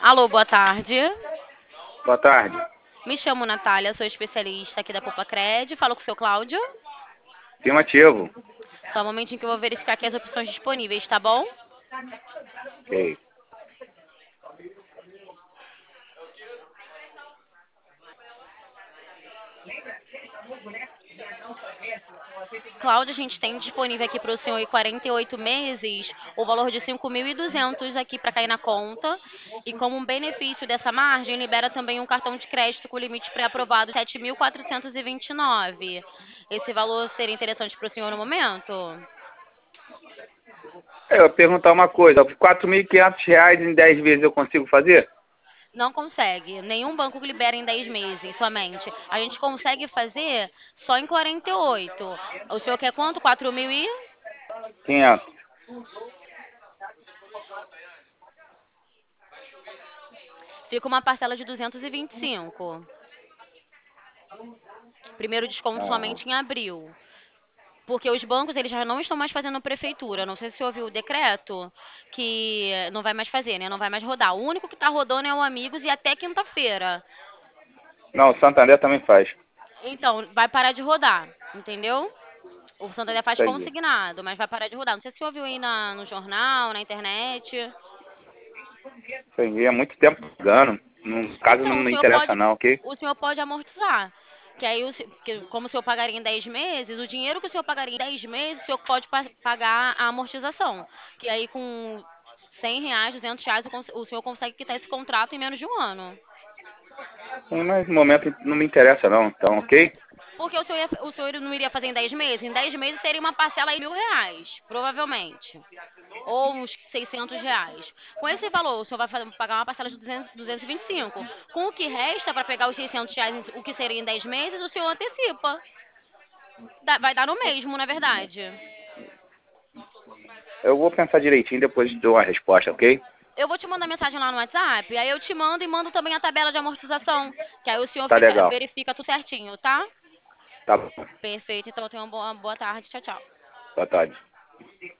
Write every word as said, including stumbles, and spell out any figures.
Alô, boa tarde. Boa tarde. Me chamo Natália, sou especialista aqui da Popacred. Falo com o seu Cláudio. Afirmativo. Só um momentinho que eu vou verificar aqui as opções disponíveis, tá bom? Ok. Cláudio, a gente tem disponível aqui para o senhor em quarenta e oito meses o valor de cinco mil e duzentos aqui para cair na conta. E como um benefício dessa margem, libera também um cartão de crédito com limite pré-aprovado de sete mil quatrocentos e vinte e nove. Esse valor seria interessante para o senhor no momento? Eu ia perguntar uma coisa. quatro mil e quinhentos reais em dez vezes eu consigo fazer? Não consegue. Nenhum banco libera em dez meses somente. A gente consegue fazer só em quarenta e oito. O senhor quer quanto? Quatro mil e... quinhentos. Fica uma parcela de duzentos e vinte e cinco. Primeiro desconto Ah, somente em abril. Porque os bancos eles já não estão mais fazendo prefeitura. Não sei se você ouviu o decreto que não vai mais fazer, né? Não vai mais rodar. O único que está rodando é o Amigos e até quinta-feira. não, o Santander também faz. Então, vai parar de rodar, entendeu? O Santander faz Entendi. consignado, mas vai parar de rodar. Não sei se você ouviu aí na, no jornal, na internet. Entendi. É muito tempo pagando. No caso não Então, o me senhor interessa pode, não, ok? o senhor pode amortizar. Que aí, o se- que como o senhor pagaria em dez meses, o dinheiro que o senhor pagaria em dez meses, o senhor pode pa- pagar a amortização. Que aí, com cem reais, duzentos reais, o cons- o senhor consegue quitar esse contrato em menos de um ano. Sim, mas no momento não me interessa não, então, ok? Porque o senhor, ia- o senhor não iria fazer em dez meses? Em dez meses seria uma parcela aí de mil reais, provavelmente. Ou uns seiscentos reais. Com esse valor, o senhor vai fa- pagar uma parcela de duzentos, duzentos e vinte e cinco. Com o que resta para pegar os seiscentos reais, o que seria em dez meses, o senhor antecipa. Dá- vai dar no mesmo, na verdade. Eu vou pensar direitinho e depois dou uma resposta, ok? Eu vou te mandar mensagem lá no WhatsApp, aí eu te mando e mando também a tabela de amortização, que aí o senhor Tá fica- legal. verifica tudo certinho, tá? Tá bom. Perfeito, então tenha uma boa, boa tarde. Tchau, tchau. Boa tarde.